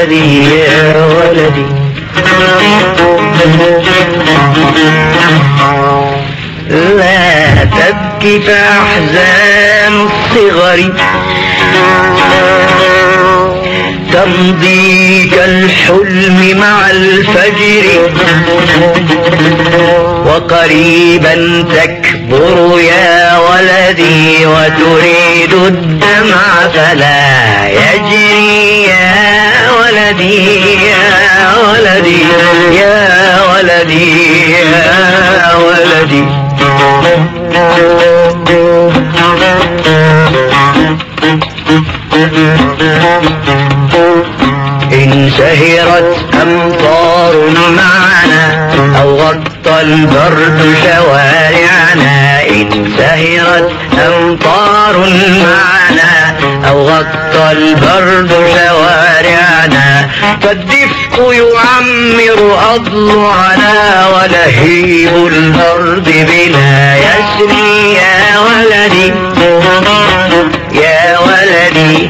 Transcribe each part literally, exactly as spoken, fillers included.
ولدي يا ولدي. لا تبكي فأحزان الصغر تمضي كالحلم مع الفجر، وقريبا تكبر يا ولدي وتريد الدمع فلا يجري يا ولدي يا ولدي يا ولدي يا ولدي. إن سهرت أمطار معنا أو غطى البرد شوارعنا، إن سهرت أمطار معنا أو غطى البرد شوارعنا، فالدفء يعمر أضلعنا ولهيب الأرض بنا يسري يا ولدي يا ولدي.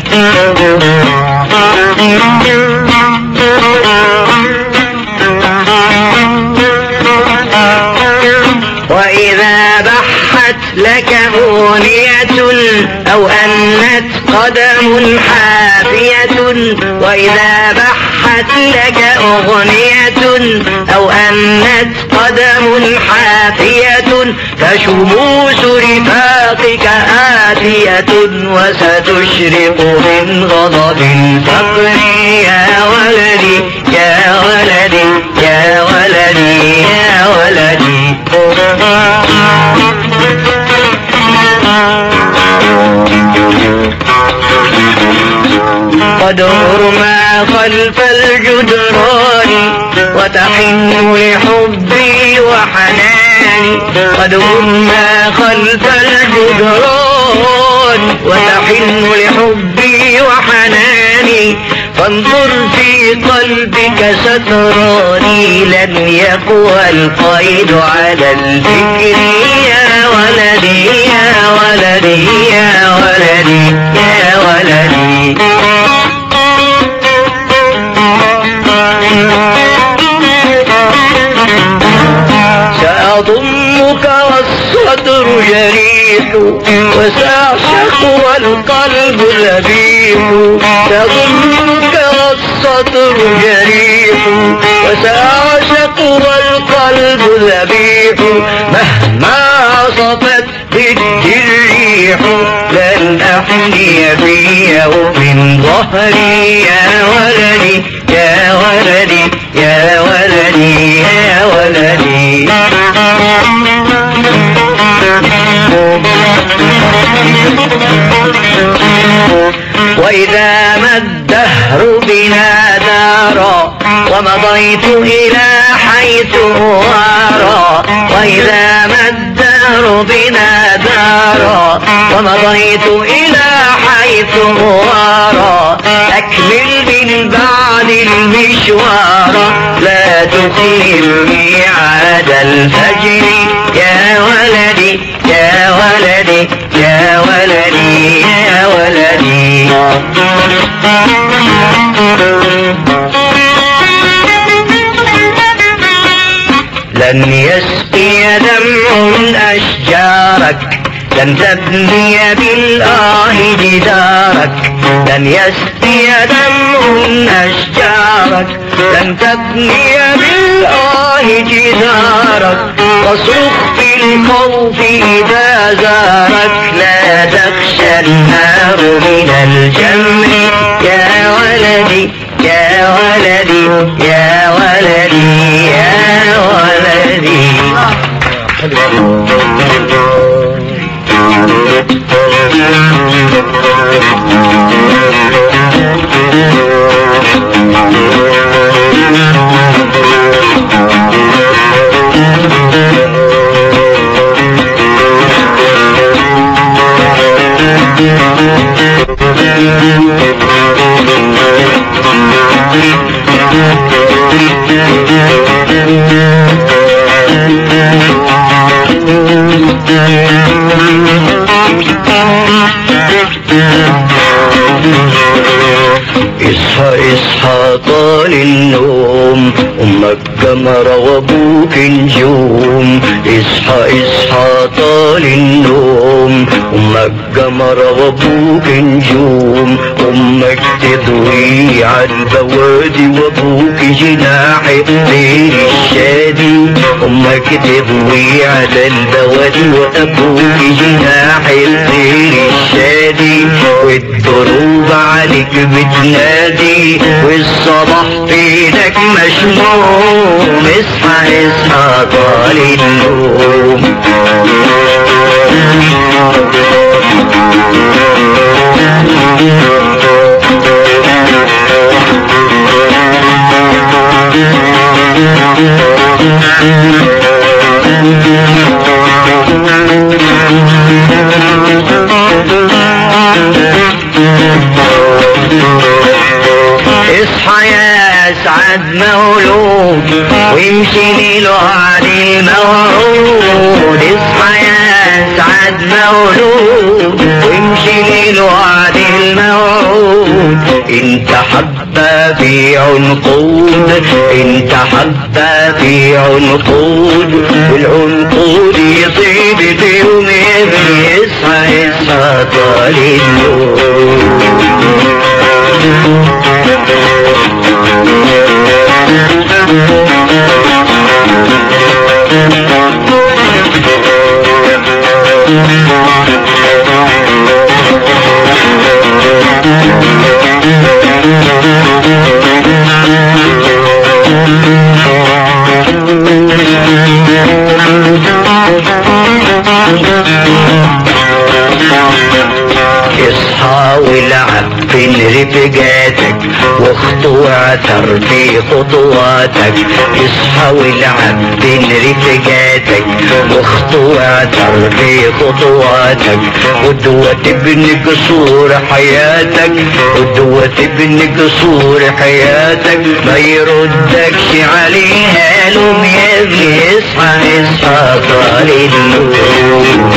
وإذا بحت لك أغنية أو أنت قدم حافية، وإذا بحت لك أغنية أو أنت قدم حافية، فشموس رفاقك آتية وستشرق من غضب الفقر يا ولدي يا ولدي يا ولدي يا ولدي. قدر ما خلف الجدران وتحن لحبي وحناني، قدر ما خلف الجدران وتحن لحبي وحناني، فانظر في قلبك ستراني لن يقوى القيد على الفكر يا ولدي يا ولدي يا ولدي يا ولدي. سأضمك والصدر جريح وسأعشق والقلب لبيح، سأضمك والصدر جريح وسأعشق والقلب لبيح، مهما عصفت ضدي الريح لن أحني في يوم ظهري يا ولدي يا ولدي يا ولدي يا ولدي. وإذا ما الدهر بنا دارا ومضيت إلى حيث وارى، وإذا ما الدهر بنا دارا ومضيت إلى حيث وارى، أكمل من بعد المشوار لا تخيل ميعاد الفجر يا ولدي يا ولدي يا ولدي يا ولدي. لن يسقي دمع أشجارك، لن تبني بالآه جدارك، لن يسقي دمع أشجارك، لن تبني بالآه جدارك، واصرخ في الخوف إذا زارك، لا تخشى النار من الجمر يا ولدي يا ولدي يا ولدي يا ولدي. اصحى اصحى طال النوم، امك قمرة وابوك نجوم. اصحى اصحى طال النوم، امك قمرة وابوك نجوم. امك تضوي عالبوادي وابوك جناح الطير الشادي. امك تضوي على البوادي وابوك جناح الطير الشادي. والدروب عليك بتنادي والصباح فينك مشموم. اصحى اصحى طال النوم. اصحى يا اسعد مولود وامشي ليله علي موعود. اصحى يا اسعد مولود وامشي ليله علي الموعود. انت حبة في عنقود، انت حبة في عنقود، والعنقود يطيب بيوم يبني. اصحى اصحى طال النوم. اصحى والعب بين رفقاتك واخطو واعثر في خطواتك. اصحى والعب بين رفقاتك واخطو واعثر في خطواتك. قدوة تبني قصور حياتك، قدوة تبني قصور حياتك. ما يردكش عليها لوم يا ابني. اصحى اصحى طال النوم.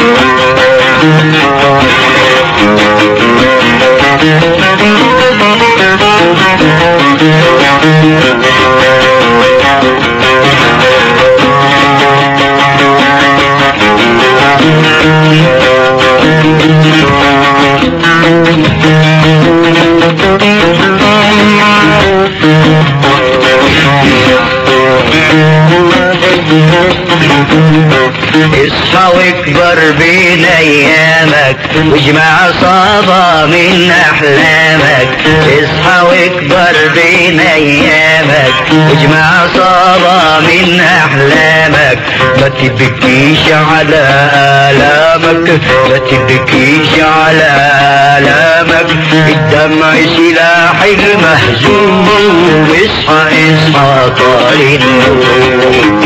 اصحى واكبر بين ايامك واجمع صابة من احلامك. اصحى واكبر بين ايامك واجمع صابة من احلامك. ما تبكيش على آلامك، ما تبكيش على آلامك. الدمع سلاح المهزوم. اصحى اصحى طال النوم.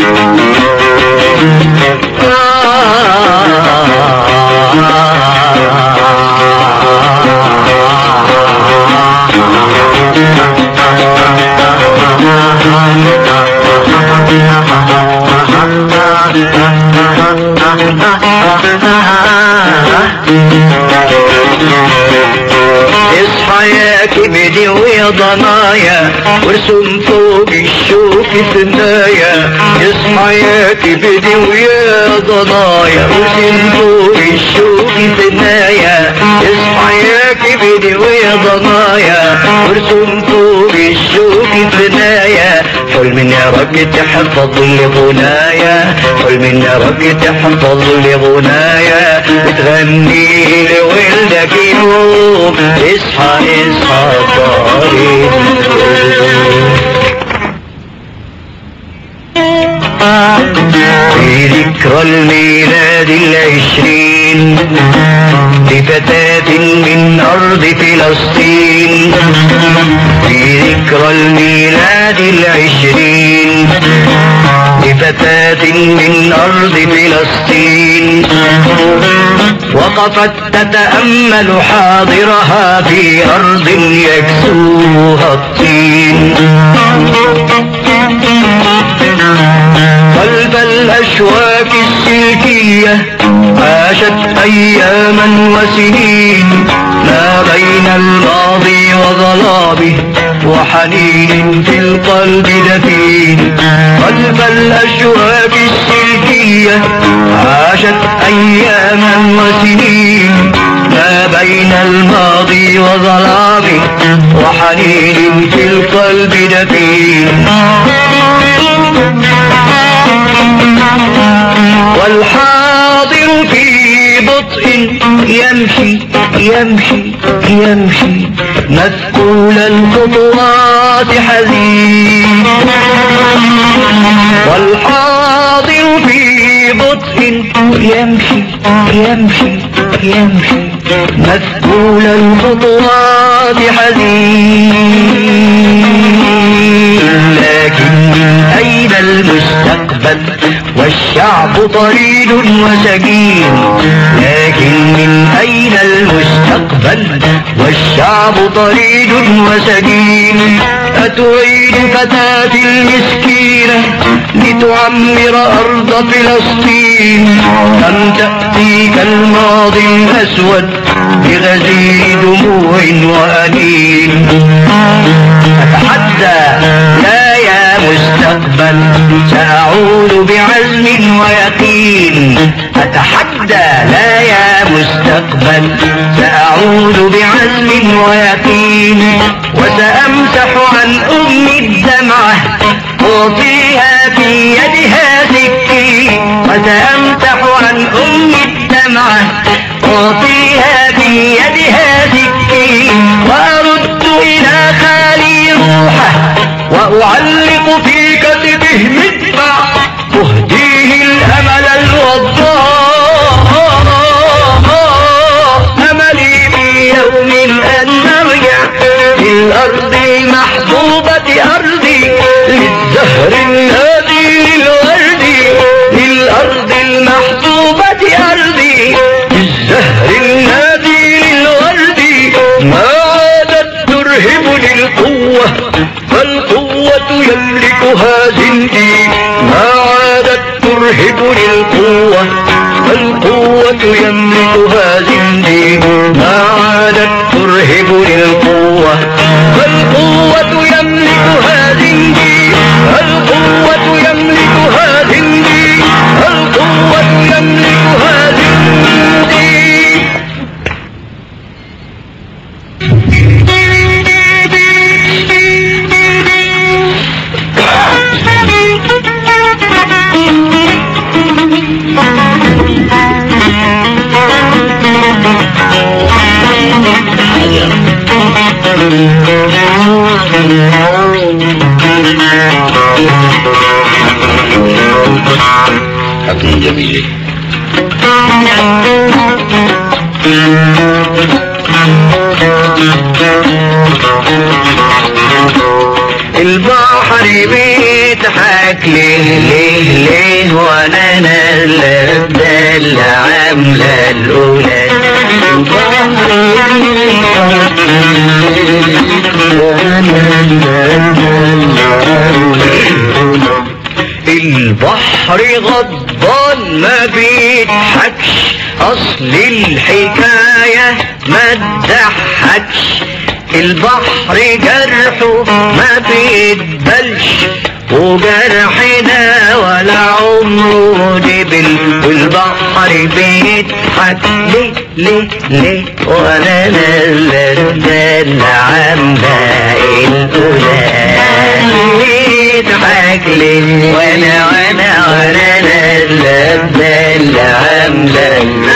اصحى يا كبدي ويا ضنايا وارسم فوق الشوك ثنايا. اصحى يا كبدي ويا ضنايا وارسم فوق الشوك ثنايا. اصحى يا كبدي ويا ضنايا وارسم فوق الشوك ثنايا. حل من يراك تحفظ لغنايا، حل من يراك تحفظ لغنايا. وتغني لولدك يوم. اصحى اصحى طال النوم. في ذكرى الميلاد العشرين لفتاة من أرض فلسطين. في ذكرى الميلاد العشرين لفتاة من أرض فلسطين. وقفت تتأمل حاضرها في أرض يكسوها الطين. قلب الأشواك السلكية عاشت أياما وسنين ما بين الماضي وظل وظلامه وحنين في القلب دفين. خلف الأشواك السلكية عاشت أياما وسنين ما بين الماضي وظلامه وحنين في القلب دفين. والحاضر في بطء يمشي يمشي يمشي مثقول الخطوات حزين. والحاضر في بطء يمشي يمشي يمشي مثقول الخطوات حزين. لكن من أين المستقبل والشعب طريد وسكين؟ لكن من أين المستقبل والشعب طريد وسكين؟ أتريد فتاة المسكينة لتعمر أرض فلسطين أم تأتيك الماضي الأسود بغزير دموع وأنين؟ أتحدى لا يا مستقبل سأعود بعزم ويقين. أتحدى لا يا مستقبل سأعود بعزم ويقين. وسأمسح عن أمي الدمعة وفيها في يدها سكين. وسأمسح عن أمي الدمعة وفيها في يدها سكين. وأرد إلى خالي روحه وأعلق في كتفه مدفع أهديه الأمل الوضاء. أملي في يوم أن نرجع للأرض المحبوبة أرضي للزهر الهادي للورد. للأرض المحبوبة أرضي للزهر الهادي للورد. ما عادت ترهبني القوة فالقوة يملكها زندي. ما عادت ترهبني القوة فالقوة يملكها زندي. ما عادت ترهبني القوة فالقوة يملكها زندي. القوة يملكها زندي. القوة يملكها زندي. حكم جميل. البحر بيضحك ليه ليه ليه وانا نازله بدل عامله الاولى. البحر بيضحك ليه وانا نازله. البحر غضبان ما بيضحكش اصل الحكاية ما تضحكش. البحر جرحه ما بيتبلش وجرحنا ولا عمره دبل. والبحر بيضحك ليه ليه ليه وانا نازله عامله الاولى. بيضحك ليه وانا وانا وانا نازله عامله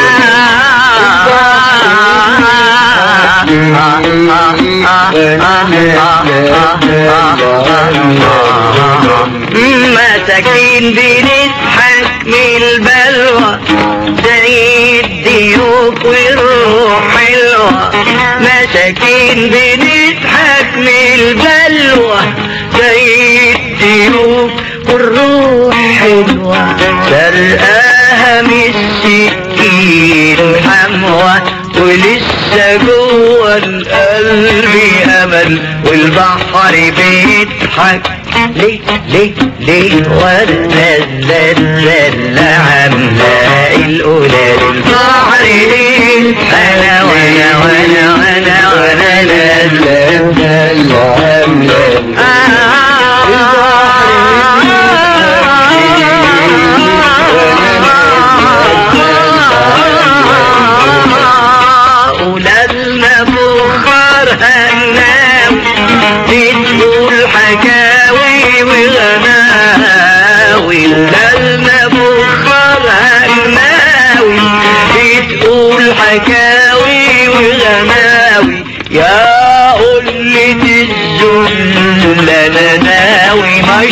مساكين بنضحك من البلوى زي الديوك والروح حلوة. مساكين بنضحك من البلوى زي الديوك والروح حلوة. سرقاها من السكين حموة ولسه جوه القلب امل. والبحر بيضحك ليه ليه ليه وانا نازله عامله الاولى. البحر ليه انا وانا وانا وانا وانا نازله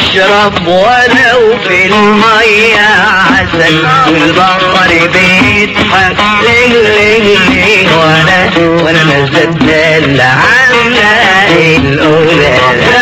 اشرب ولو في المية عسل والبحر بيضحك ليه ليه ليه وانا وانا نزلت العنا الاولى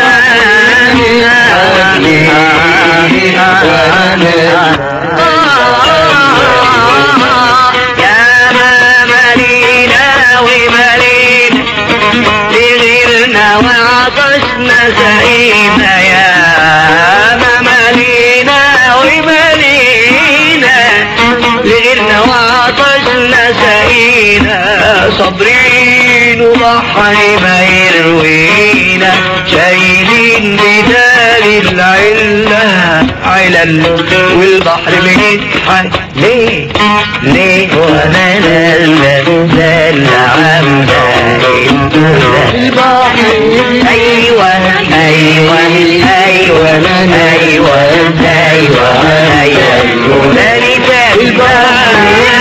يا ما ملينا وملينا لغيرنا وعطشنا سقينا يا ما ملينا وملينا لغيرنا وعطشنا سقينا صابرين وبحر ما يروينا شايلين بدال العلة علل والبحر بيضحك ليه ليه وانا نزل عمدا البحر ايوه ايوه ايوه ايوه ايوه ايوه ذلك البحر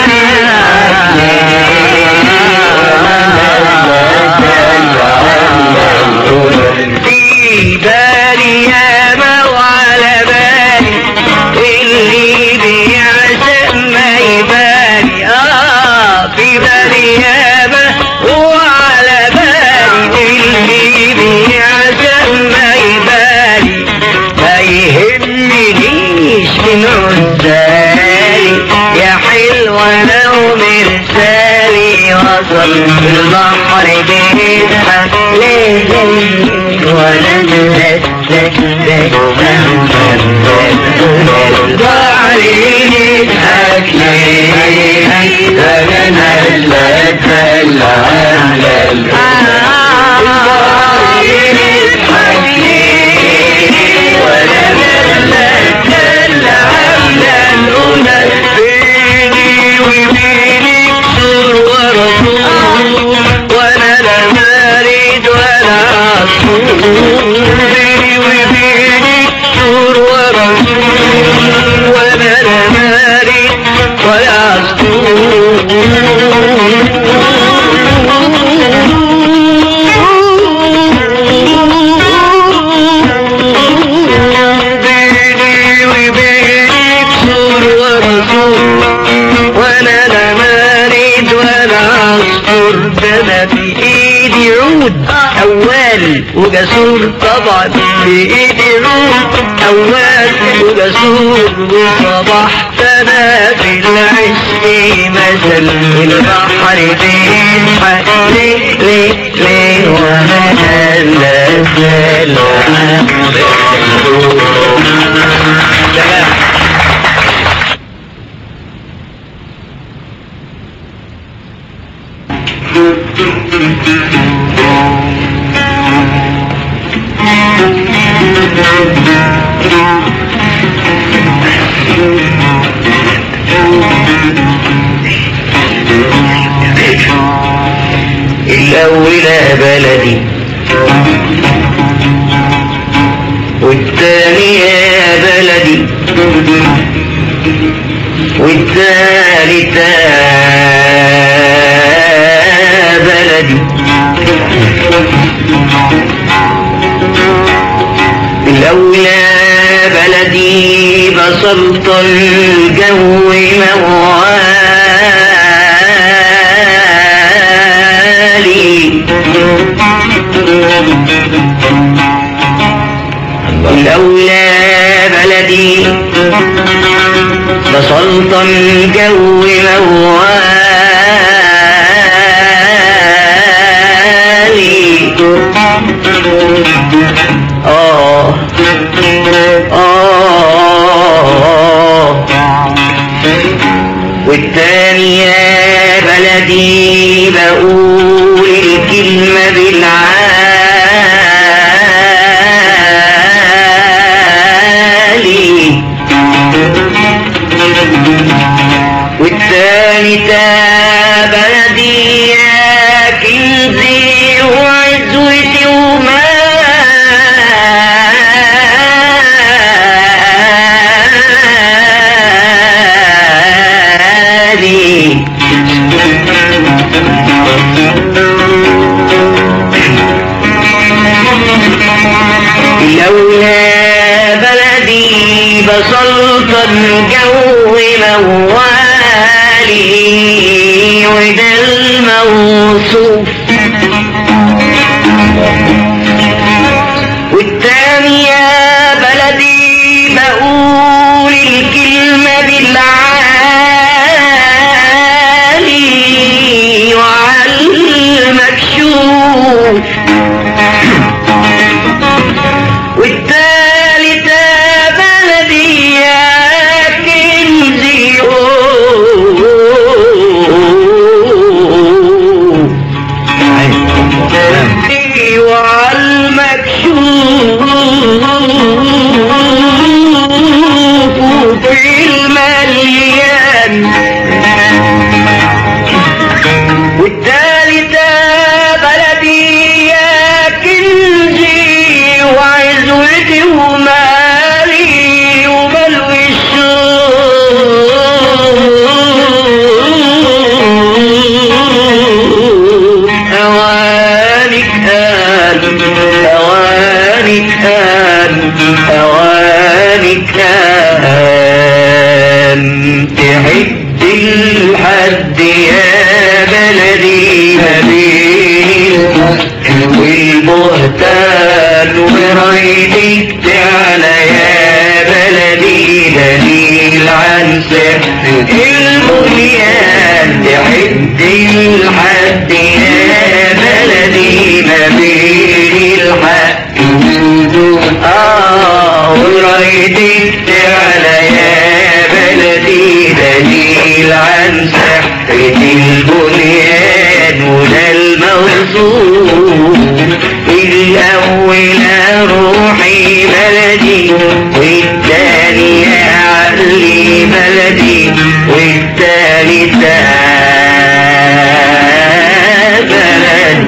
في بالي ياما وعلى بالي اللي بيعشق ما يبالي اه في بالي ياما وعلى بالي اللي بيعشق ما يبالي ما يهمنيش من عزالي يا حلوة لو مرسالي وصل البحر بيضحك ليه ليه ولا نزلت البحر يضحك ليه ولا نزلت العلل البحر يضحك ليه ولا نزلت العلل بيني وبينك سور ورسول وانا لا مارد ولا عصفور بيني وبينك سور ورسول وانا لا مارد ولا عصفور بيني وبينك سور ورسول وانا لا مارد ولا عصفور ده انا في ايدي عود اول وجسور طبعا في ايدي عود اول وجسور وصبحت انا في العشق مثل البحر بيضحك ليه ليه ليه وانا نزل الأولى بلدي والثانية بلدي والثالثة بلدي الأولى بلدي بسلط الجو موالي الأولى بلدي بسلط الجو موالي آه آه والثانية بلدي بقول الكلمة بالعالي والثانية سلطان جو موالي وده الموصوف، والتاني يا بلدي بقول الكلمة بالعالي وعلى المكشوف، والتالتة بلدي يا كنزي وعلى المكشوف وفي المليان، والتالتة بلدي يا كنزي وعزوتي ومالي وملوي الشوق، أوانك آن أوانك آن أوانك آن تحد الحد يا بلدي ما بين والبهتان ورايدك تعالى يا بلدي دليل عن سحر البنيان، تحد الحد يا بلدي ما بين الحق آه ورايدك تعالى يا بلدي دليل عن سحر البنيان وده الموصوف، الأول روحي بلدي والثانية عقلي بلدي والثالثة بلدي.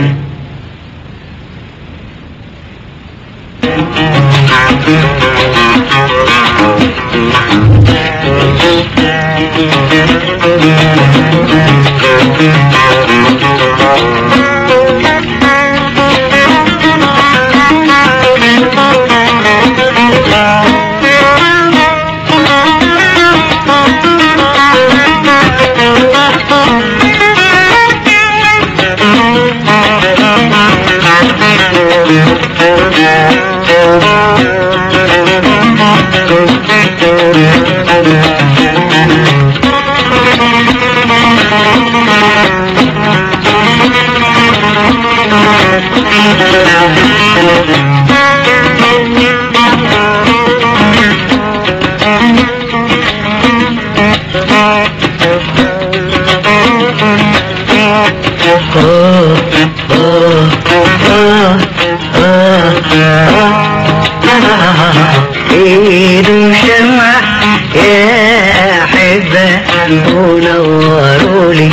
ايد وشمع يا احبة ونورولي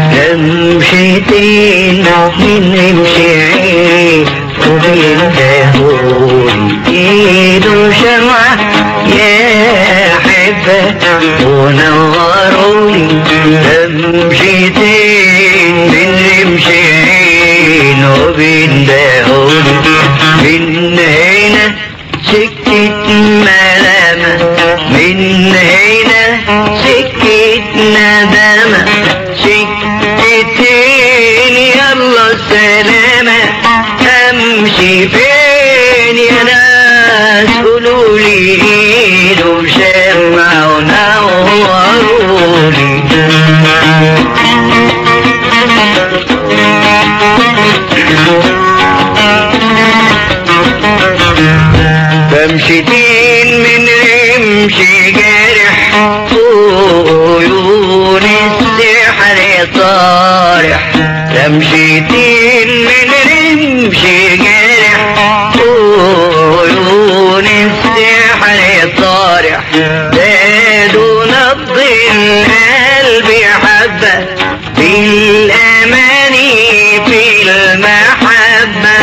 لمشتين من رمشعين وبيندهولي، ايد وشمع يا احبة ونورولي لمشتين من رمشعين وبيندهولي، من هنا سكت ملامة من هنا سكت ندامة، سكتين يلا سلامة، امشي فين يا ناس قولولي ايد وشمع ونورولي. بمشتين من رمشي جارح عيون السحر طارح، بمشتين من رمشي جارح عيون السحر طارح، زادوا نبض القلب حبة بالأماني في المحبة،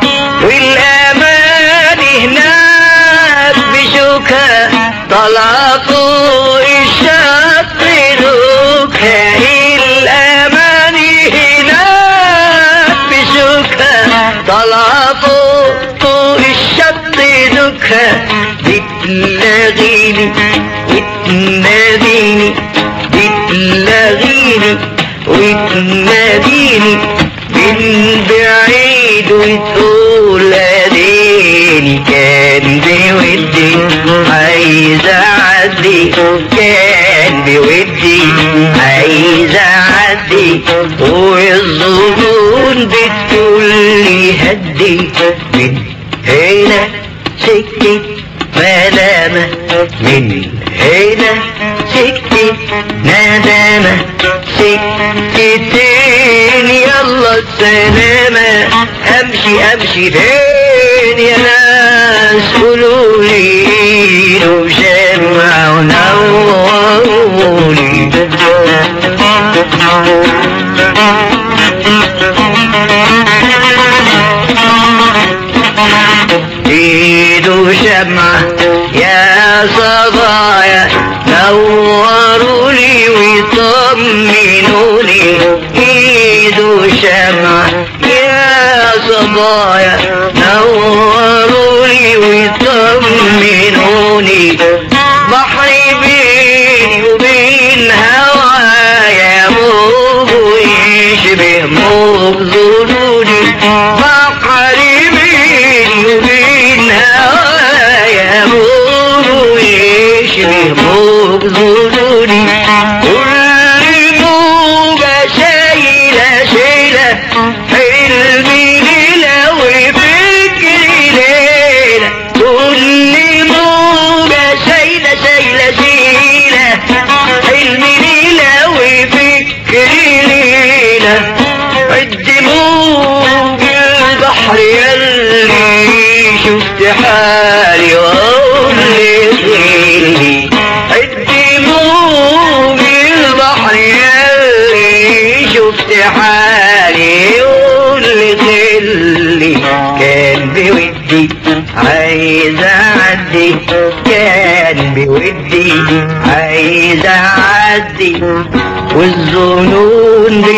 والأماني هناك بشوكة طلع فوق الشط دوكة، الأماني هناك بشوكة طلع فوق فوق الشط دوكة، بتلاغيني وتناديني بتلاغيني وتناديني من بعيد وتقول اديني كان بودي عايز اعدي كان بودي عايز اعدي والظنون بتقول لي هدي من هنا سكة ملامة من هنا سكة ندامة سكتين يلا السلامة امشي امشي فين يا ناس قولولي لو شمع ونورولي ايدو شمعة يا صبايا نورولي ويطمنوني ايدو شمعة يا صبايا نورولي ويطمنوني بحري بيني وبين هوايا موج ويشبه موج ظنوني بحري بيني وبين هوايا موج ويشبه موج ظنوني كل موجة شايلة شايلة حلمي ليلة وفكري ليلة كل موجة شايلة شايلة شايلة حلمي ليلة وفكري ليلة عد موج البحر يلي شفت حالي واقول لي عد موج البحر يلي شفت حالي يقول لي كان بودي عايز اعدي كان بودي عايز اعدي والظنون دي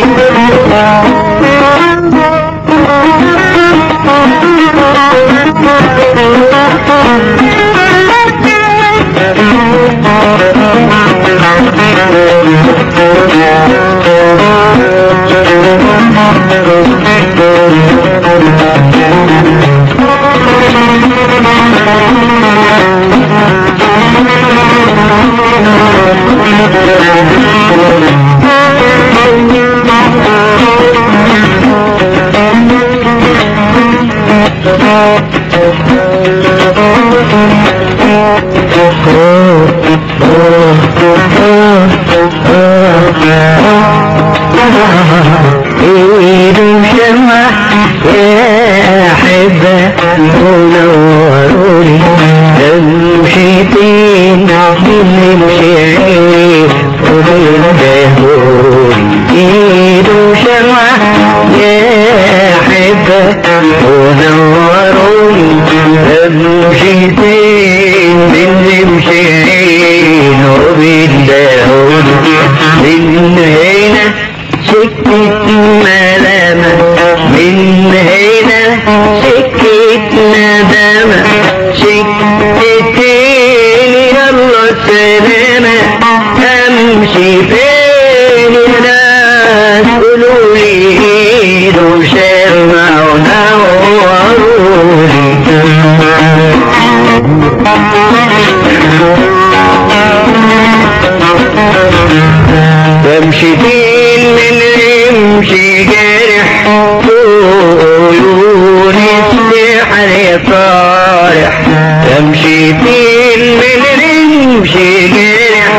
ايد شمع يا احبة منورولي امشيتين نمشي وبين دهوري ايد شمع يا احبة منورولي امشيتين نمشي وبين دهوري من هنا سكة ملامة من هنا سكة ندامة سكتين يلا السلامة امشي فين الناس قولولي لو شمع ونورولي بمشي فين من يمشي جارح قولوني السحر طارح بمشي فين من يمشي جارح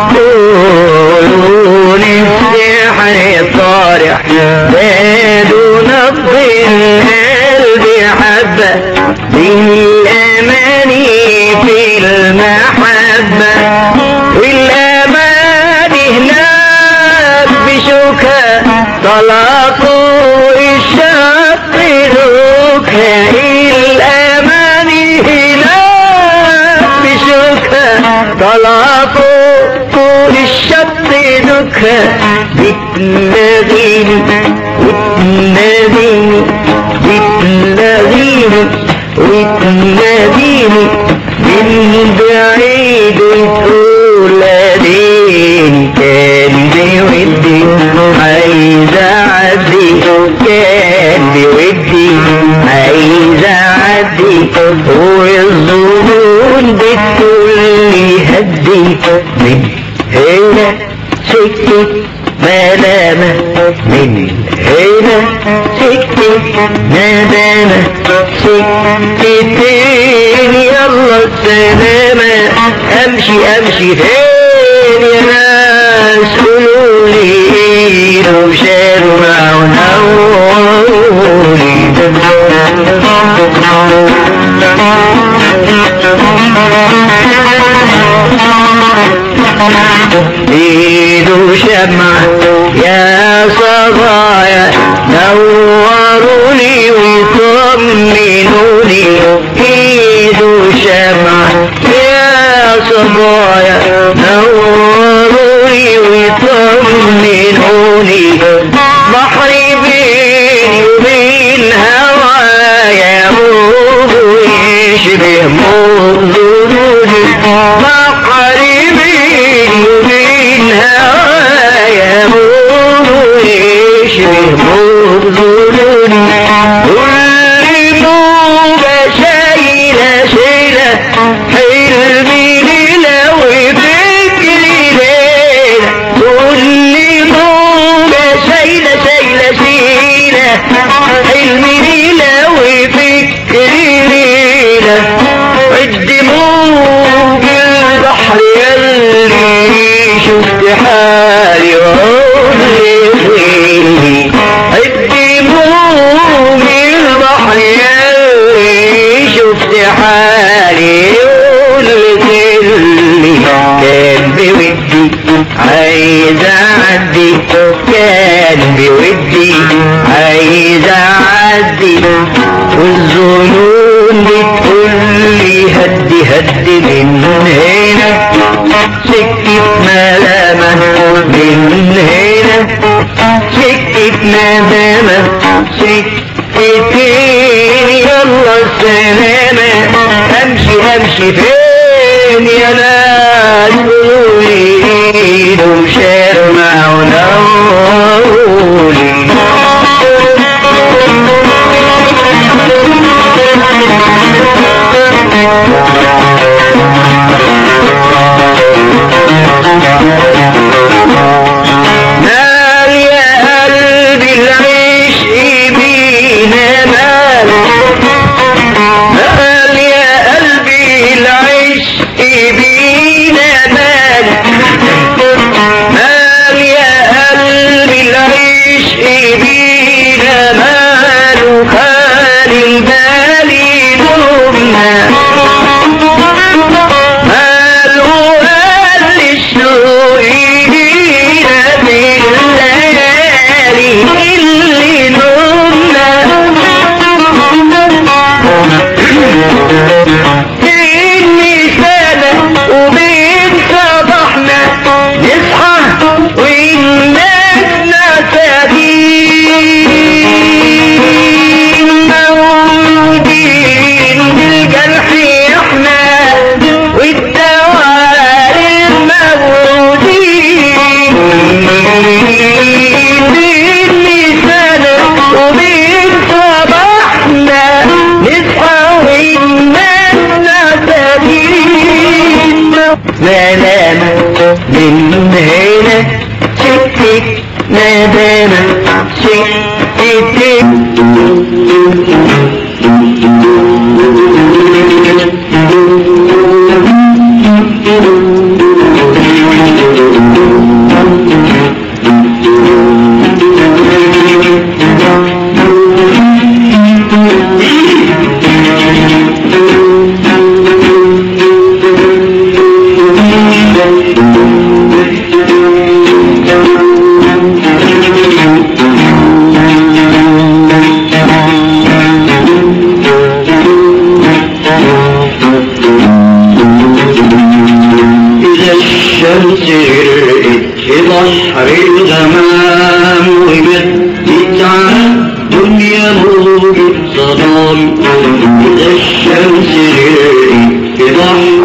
قولوني السحر طارح زادوا نبض القلب حبة بالأماني في المحبة والأماني هناك بشوكة طلعوا الشط دوكة الأماني هناك بشوكة طلعوا الشط دوكة بتلاغيني وتناديني بتلاغيني وتناديني من من بعيد تقول ادين كان بودي عايز اعدي كان بودي عايز اعدي والظنون بتقول لي هدي من هنا سكة ملامة من هنا سكة ندامة سكتين يلا السلامة امشي امشي فين يا ناس قولولي لو شارع ونورولي ايدو شمع يا صبايا نوروني ويطمنوني ايدو شمع يا صبايا نوروني ويطمنوني بحري بيني وبين هوايا موج يشبه موج ظنوني بحري بيني وبين هوايا موج يشبه موج ظنوني كل موجة شايلة شايلة حلمي ليلة وفكري ليلة كل موجة شايلة شايلة شايلة حلمي ليلة وفكري ليلة عد موج البحر يلي شفت حالي وعود لي عد موج البحر يلي شفت حالي وقلت لي كان بودي عايز اعدي كان بودي عايز اعدي والظنون بتقول لي هدي هدي من هنا سكة ملامة من هنا سكة ندامة سكتين يلا السلامة امشي امشي فين يا ناس قولولي لو شارع ونورولي مال يا قلبي العشق بينا مال مال يا قلبي العشق بينا مال مال يا قلبي العشق بينا مال وخالي البالي دمنا مال وقال الشوق يجينا بالليالي اللي نمنا إني سنة وبين صباحنا نصحى والناس نسابين موجودين بالجرح احنا والدوار الموجودين إني سنة وبين صباحنا نصحى والناس نسابين ملامة من هنا سكة ندامة سكتين الشمس غرقت في بحر الغمام وبدت على الدنيا موج الظلام إذا الشمس غرقت في بحر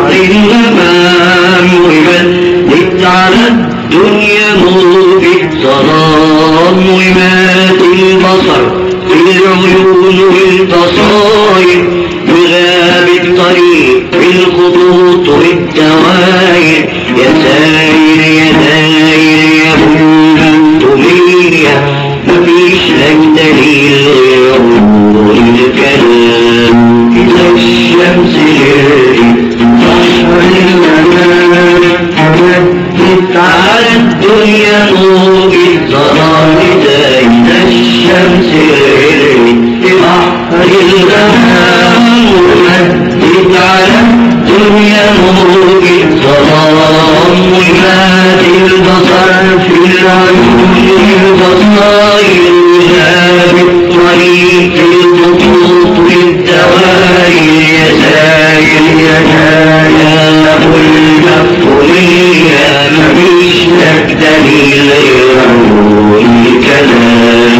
الدواير يا ساير يا داير يا بلطمية مفيش لك دليل غير الكلام إذا الشمس جرت بحر الأمان مدت على الدنيا نور الظلام ده إذا الشمس جرت بحر الأمان مدت على الدنيا نور الظلام ونادي البصر في العيون البصائر وجاب الطريق الخطوط والدوائر يا ساير يا ساير له المفهومية مفيش لك دليل غير الكلام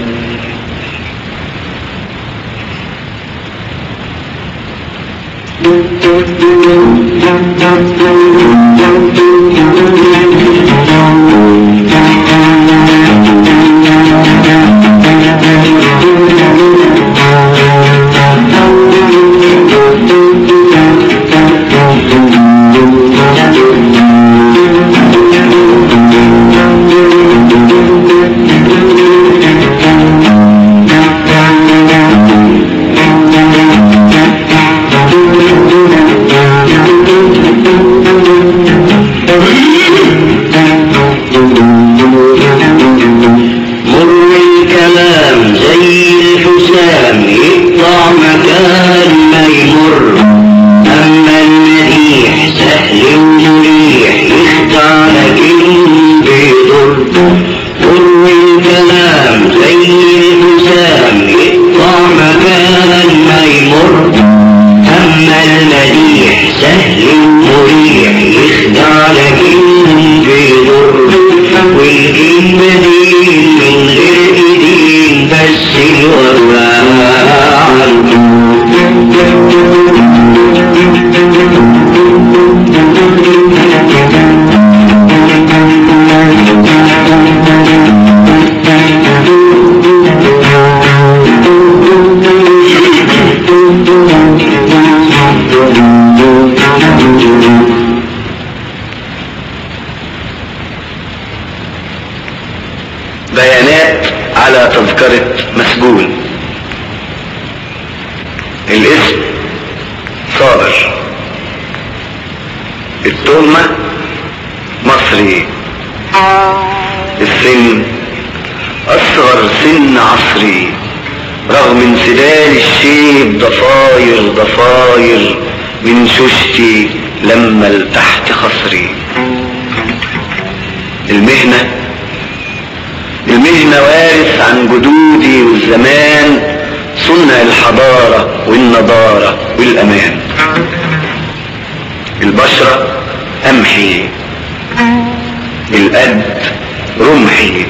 بيانات على تذكرة مسجون. الاسم صابر، التهمة مصري، السن اصغر سن عصري، رغم انسدال الشيب ضفاير ضفاير من شوشتي لما التحت خصري. المهنة المهنة وارث عن جدودي والزمان، صنع الحضارة والنضارة والأمان. البشرة قمحي، القد رمحي،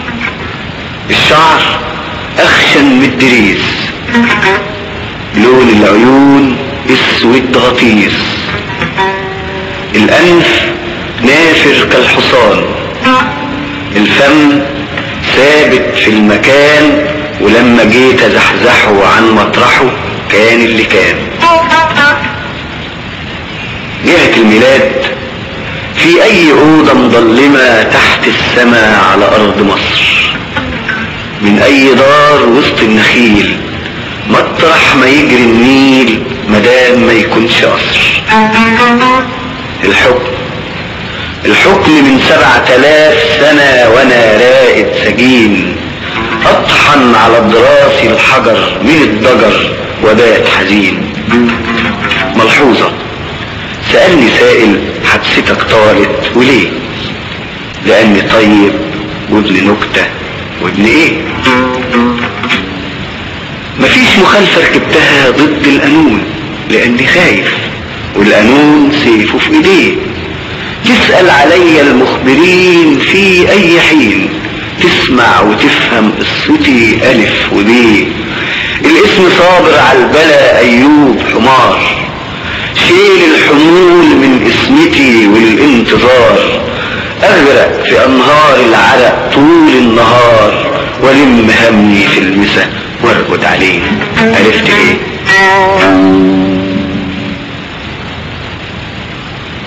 الشعر أخشن من الدريس، لون العيون اسود غطيس، الأنف نافر كالحصان، الفم ثابت في المكان ولما جيت ازحزحه عن مطرحه كان اللي كان. جهة الميلاد في اي اوضة مظلمة تحت السماء على ارض مصر، من اي دار وسط النخيل، مطرح ما يجري النيل مدام ما يكونش قصر. الحكم الحكم من سبعة الاف سنة وانا رائد سجين، اطحن على ضراسي الحجر من الضجر وبات حزين. ملحوظة، سألني سائل حدثتك طالت وليه؟ لاني طيب وابن نكتة وابن ايه؟ مفيش مخالفة ركبتها ضد القانون لاني خايف، والقانون سيفه في ايديه. تسأل علي المخبرين في اي حين، تسمع وتفهم قصتي الف وبيه. الاسم صابر على البلا ايوب حمار، شيل الحمول من اسمتي والانتظار، اغرق في انهار العرق طول النهار، ولم همي في المسا وارقد عليه. عرفت ليه؟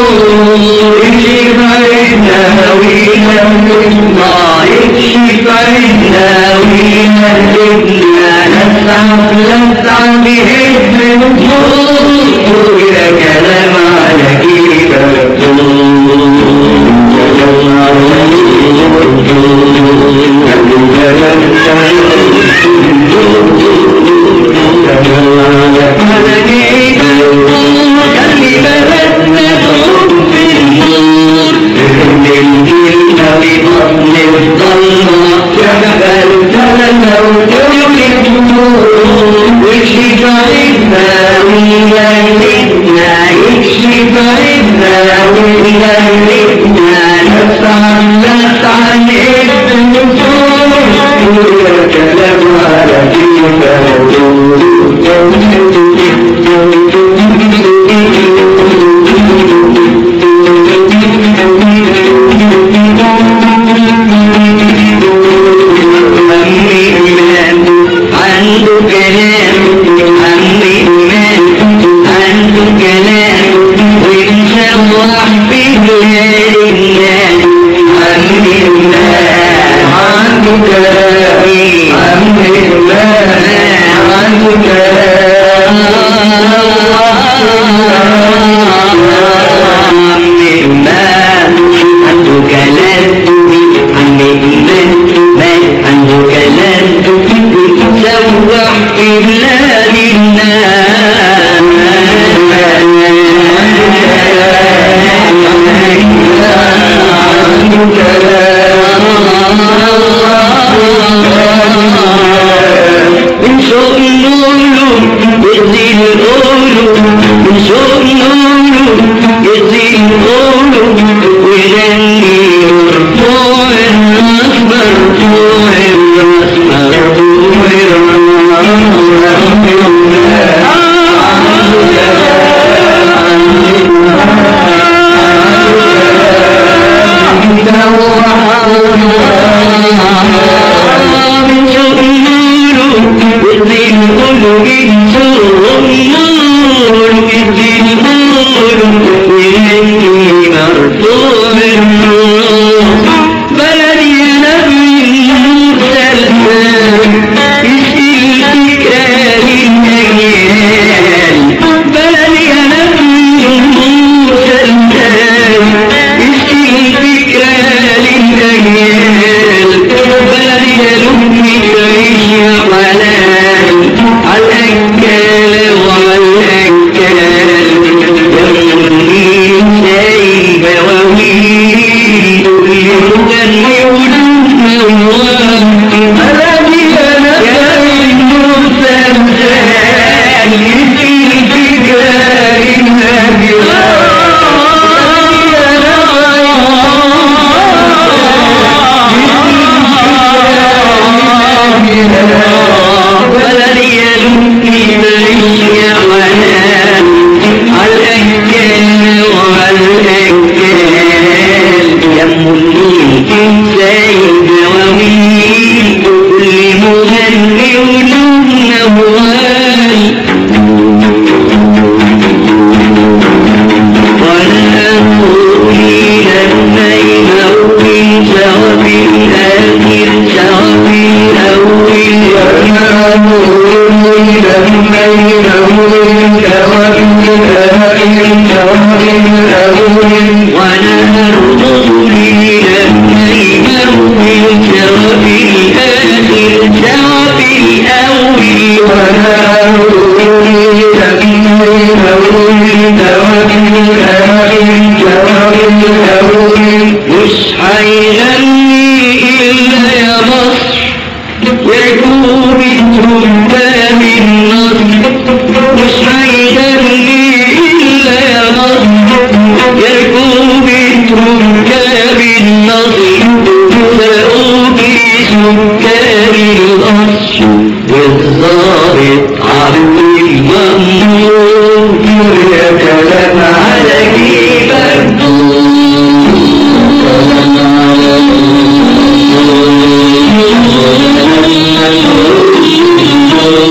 Thank you.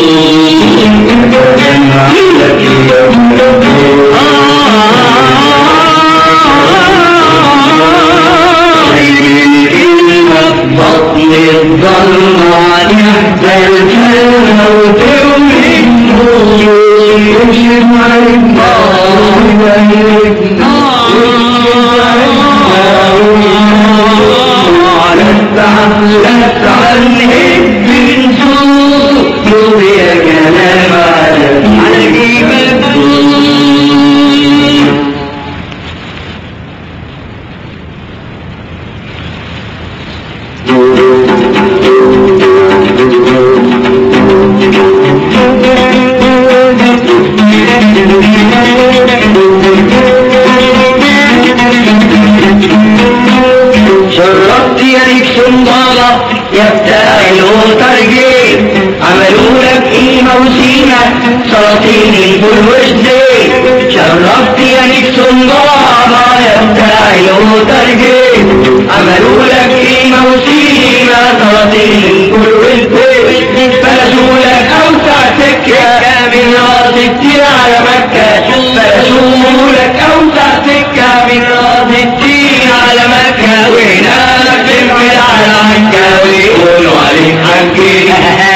وترجيل عملوا لك قيمة وسيمة سلاطين الفول والزيت شرفت يا نيكسون بابا يا بتاع الوترجيل عملوا لك قيمة وسيمة سلاطين الفول والزيت فلسوا لك أوسع سكة من راس التين على مكة فلسوا لك أوسع سكة من راس التين على مكة وهناك تنقل على عكا ويقولوا عليك حكي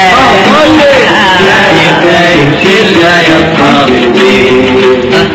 لا يبقى سيرنا يا أصحاب البيت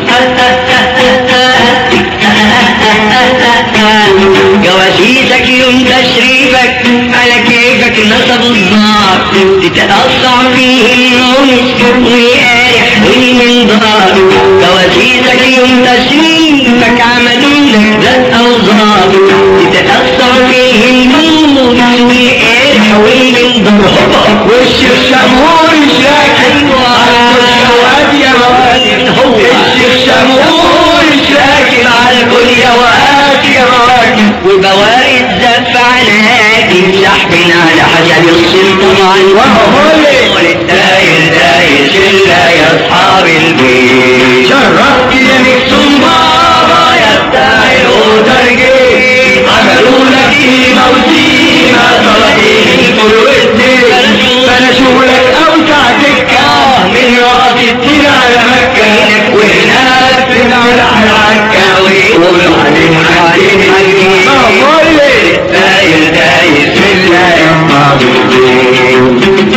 جواسيسك يوم تشريفك على كيفك نصب النار تتقطع فيه النوم ويقارح والمنظار جواسيسك يوم تشريفك عملوا لك ذات أوزار تتقطع فيه النوم ويقارح والمنظار وش الشمهور شاكل على كل واد يا واد وش الشمهور شاكل على كل يا واد يا واد وبواقي الزف على سحب على حسب الصين طبعا وهو الداير داير شلة يا اصحاب البيت شرفت يا نيكسون بابا يا بتاع الوترجيل عملوا لك قيمة وسيمة سلاطين الفول والزيت فنشوا لك اوسع سكة من راس التين على مكة وهناك تنقل على عكا ويقولوا عليك حكيم حكيم داير داير شلة يا اصحاب البيت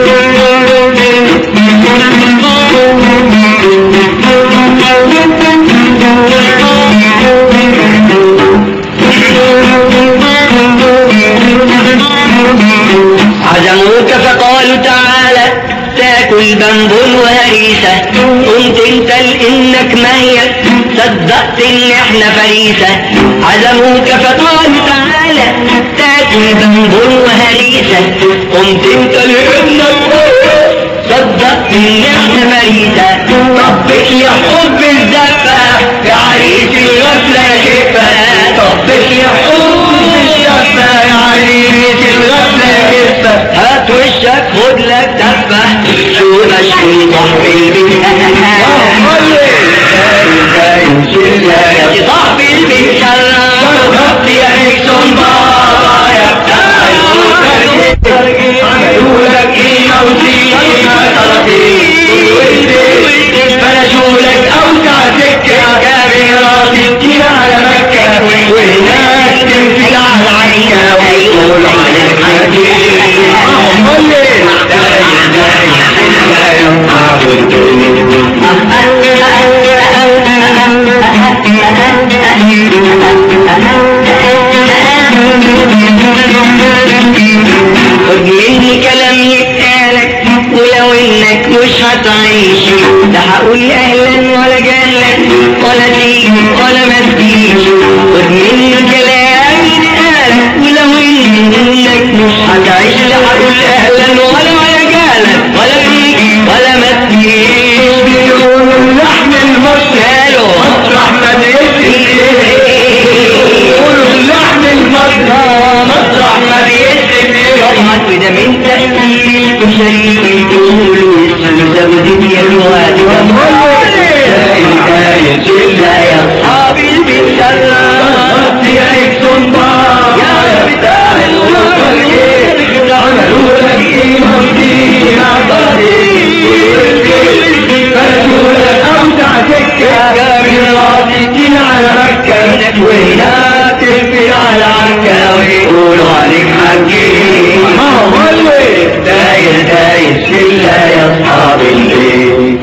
عزموك فقالوا تعالى تاكل بنبل وهريسة قلت انت لانك ميت صدقت ان احنا فريسة عزموك فقالوا تعالى تاكل بنبل وهريسة قلت انت لانك ميت صدقت ان احنا فريسة طبك يا حب الزفة يا عريس الغفلة شفة طبك يا حب الزفة يا عريس الغفلة شفة هات وشك خد لك دفة شو مشكل صاحب البيت يا صاحب البيت شرفت يا نيكسون بابا يا بتاع الوترجيل عملوا لك قيمة وسيمة سلاطين والزيت فنشوا لك أوسع سكة من راس التين على مكة وهناك تنفل على عكا ويقولوا عليك حكيم داير داير شلة يا أصحاب البيت خد مني كلام يتقالك ولو انك مش هتعيش لا هقول اهلا ولا جالك ولا تيجي ولا ما تجيش خد مني كلام يتقالك ولو انك مش هتعيش لا هقول اهلا ولا ولا جالك ولا تيجي ولا ما تجيش بيقولوا اللحن المصري مطرح ما بيسري بيقولوا اللحن المصري مطرح ما بيسري طبعا وده من تأثير الكشري بيقولوا اسمه زودت يا الواد داير داير شلة يا اصحاب البيت شرفت يا نيكسون بابا يا بتاع الوترجيل عملوا لك قيمة وسيمة سلاطين والزيت فنشوا لك أوسع سكة من راس التين على مكة وهناك تنفل على عكا ويقولوا عليك حكيم داير داير شلة يا أصحاب البيت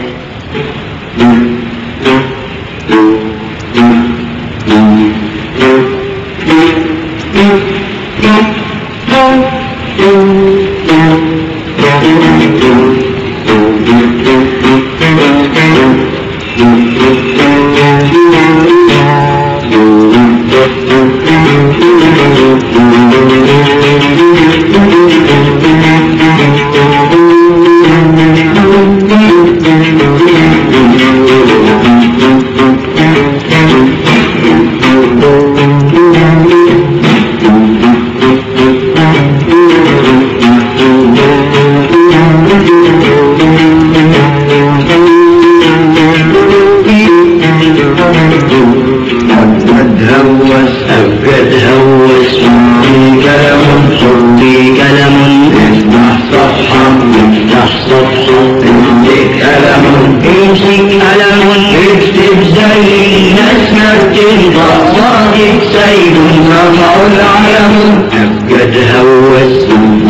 هوس أبجد هوس صوتي كلام صوتي كلام افتح صفحة افتح صفحة امسك قلم امسك قلم اكتب زي الناس ما بتنطق صادق سيد رفع العلم أبجد هوس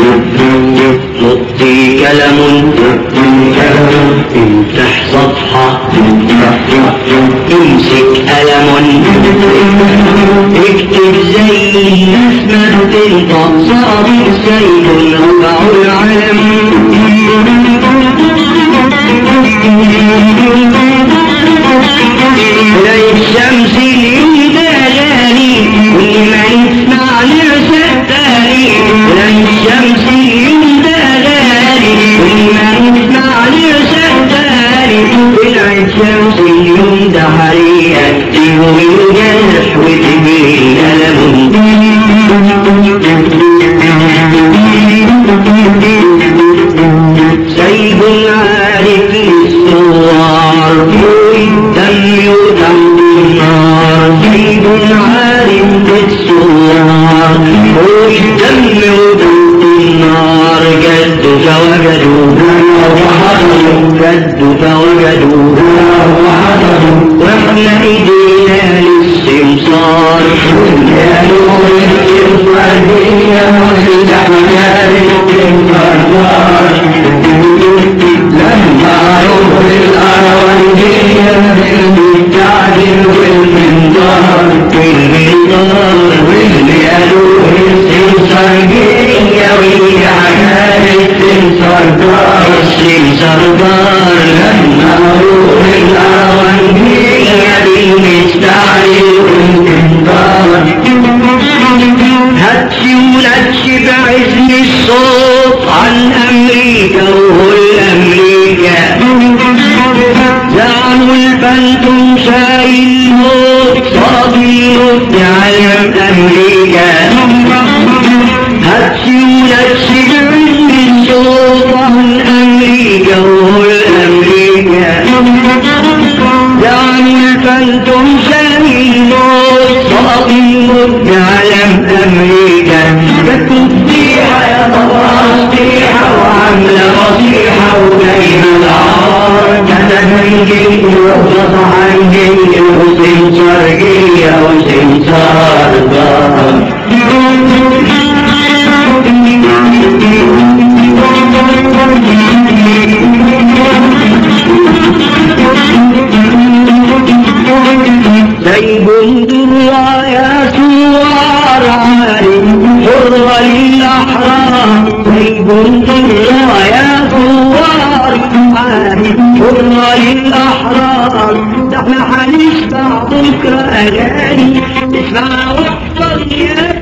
صوتي كلام صوتي كلام افتح صفحة امسك قلم اكتب زي الناس ما بتنطق صادق سيد رفع العلم ليل الشمس اليوم ده غالي كل ما نسمع نرسى التاني ليل الشمس اليوم ده غالي كل ما نسمع نرسى التاني ليل الشمس اليوم ده حريقة كتير والجرح وتبين الألم سيد عارف الصور فوق الدم وتحت النار سيد عارف الصور فوق الدم وتحت النار جدك وجدوها وحضروا جدك وجدوها وحضروا واحنا ايدينا للسمسار يا نور الفردية والزحمة للفردار لما يروح الأروندية بالمتعدل والمنظار والمنظار واللي قالوه السمسارجية واللي عمال السمساردار السمساردار لما يروح الأروندية بالمتعدل والمنظار هاتشي وناتشي بعزم الصوت عن أمريكا وهو أمريكا زعلوا البنتم شايل موت صابي موت علم أمريكا هاتشي وناتشي بعزم الصوت عن أمريكا وهو أمريكا زعلوا البنتم شايل موت صابي موت علم أمريكا جاتكم فضيحة يا طبعا فضيحة وعاملة نصيحة وجايبة العار كان هنجي وقطع عنجي وسمسار جية وسمسار دار زي بندر يا سوار عارف حرة للأحرار زي بندر يا سوار عارف حرة للأحرار ده احنا هنسمع بكرة أغاني اسمع واحفظ يا